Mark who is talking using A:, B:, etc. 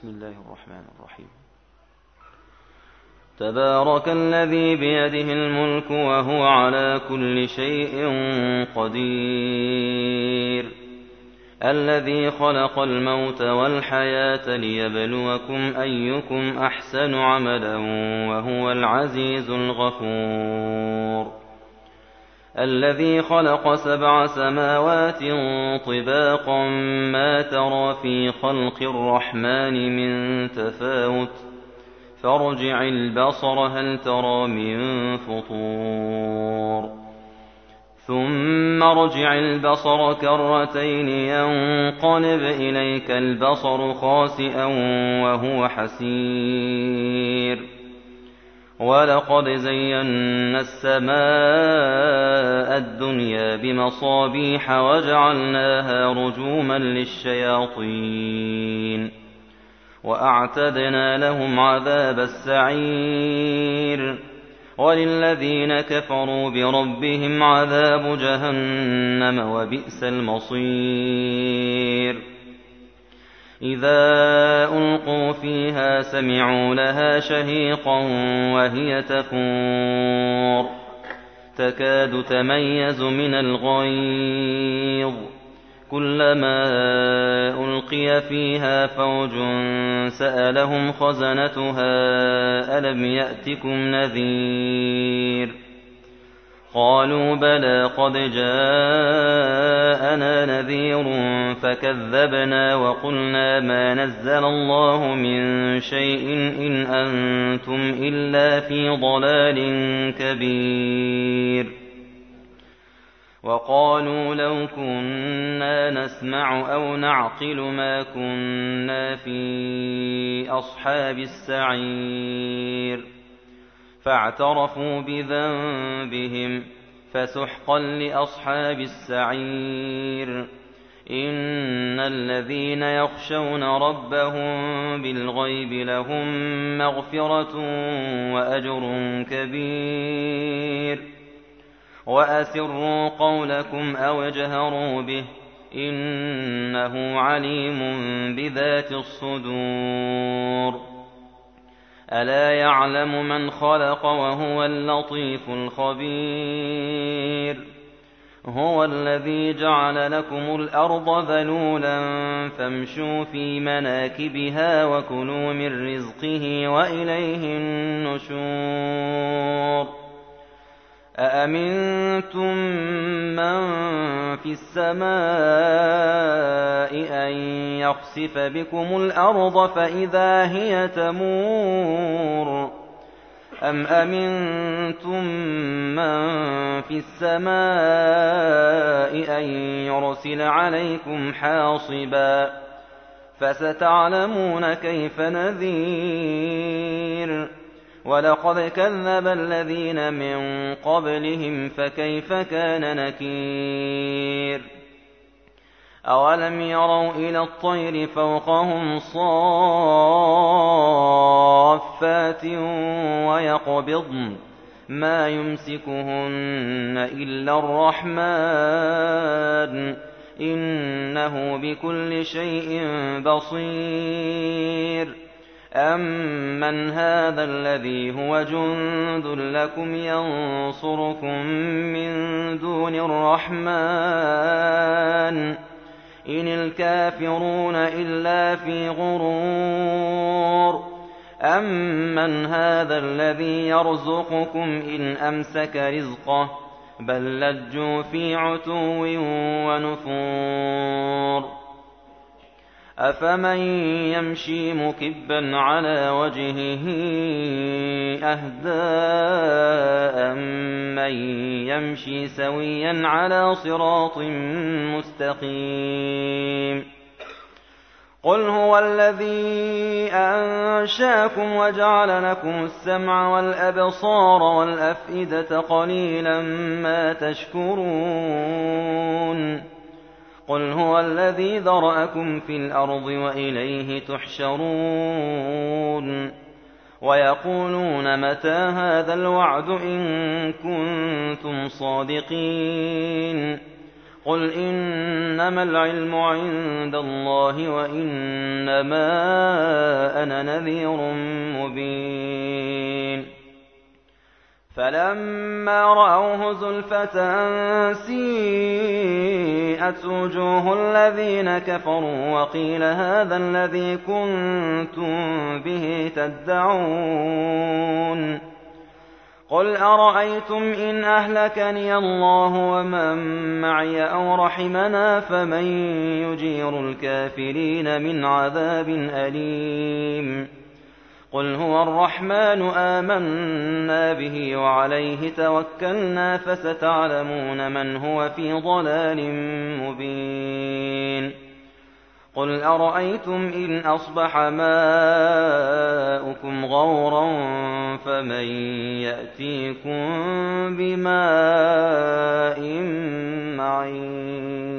A: بسم الله الرحمن الرحيم. تبارك الذي بيده الملك وهو على كل شيء قدير، الذي خلق الموت والحياة ليبلوكم أيكم أحسن عملا وهو العزيز الغفور. الذي خلق 7 سماوات طباقا ما ترى في خلق الرحمن من تفاوت فارجع البصر هل ترى من فطور ثم ارجع البصر كرتين ينقلب إليك البصر خاسئا وهو حسير. ولقد زينا السماء الدنيا بمصابيح وجعلناها رجوما للشياطين وأعتدنا لهم عذاب السعير. وللذين كفروا بربهم عذاب جهنم وبئس المصير. إذا ألقوا فيها سمعوا لها شهيقا وهي تفور تكاد تميز من الغيظ كلما ألقي فيها فوج سألهم خزنتها ألم يأتكم نذير قالوا بلى قد جاءنا نذير فكذبنا وقلنا ما نزل الله من شيء إن أنتم إلا في ضلال كبير. وقالوا لو كنا نسمع أو نعقل ما كنا في أصحاب السعير فاعترفوا بذنبهم فسحقا لأصحاب السعير. إن الذين يخشون ربهم بالغيب لهم مغفرة وأجر كبير. وأسروا قولكم أو اجهروا به إنه عليم بذات الصدور. ألا يعلم من خلق وهو اللطيف الخبير. هو الذي جعل لكم الأرض ذلولا فامشوا في مناكبها وكلوا من رزقه وإليه النشور. أأمنتم من في السماء أن يخسف بكم الأرض فإذا هي تمور أم أمنتم من في السماء أن يرسل عليكم حاصبا فستعلمون كيف نذير. ولقد كذب الذين من قبلهم فكيف كان نكير. أولم يروا إلى الطير فوقهم صافات ويقبضن ما يمسكهن إلا الرحمن إنه بكل شيء بصير. أمن هذا الذي هو جند لكم ينصركم من دون الرحمن إن الكافرون إلا في غرور. أمن هذا الذي يرزقكم إن أمسك رزقه بل لجوا في عتو ونفور. أفمن يمشي مكبا على وجهه أهدى من يمشي سويا على صراط مستقيم. قل هو الذي أنشاكم وجعل لكم السمع والأبصار والأفئدة قليلا ما تشكرون. قل هو الذي ذرأكم في الأرض وإليه تحشرون. ويقولون متى هذا الوعد إن كنتم صادقين. قُلْ إِنَّمَا الْعِلْمُ عِندَ اللَّهِ وَإِنَّمَا أَنَا نَذِيرٌ مُّبِينٌ فَلَمَّا رَأَوْهُ زُلْفَةً سِيئَتْ وُجُوهُ الَّذِينَ كَفَرُوا وَقِيلَ هَٰذَا الَّذِي كُنتُم بِهِ تَدَّعُونَ قُلْ أَرَأَيْتُمْ إِنْ أَهْلَكَنِيَ اللَّهُ وَمَن مَّعِيَ أَوْ رَحِمَنَا فَمَن يُجِيرُ الْكَافِرِينَ مِنْ عَذَابٍ أَلِيمٍ قُلْ هُوَ الرَّحْمَٰنُ آمَنَّا بِهِ وَعَلَيْهِ تَوَكَّلْنَا فَسَتَعْلَمُونَ مَنْ هُوَ فِي ضَلَالٍ مُّبِينٍ قُلْ أَرَأَيْتُمْ إِنْ أَصْبَحَ مَاؤُكُمْ غَوْرًا فَمَن يَأْتِيكُم بِمَاءٍ مَّعِينٍ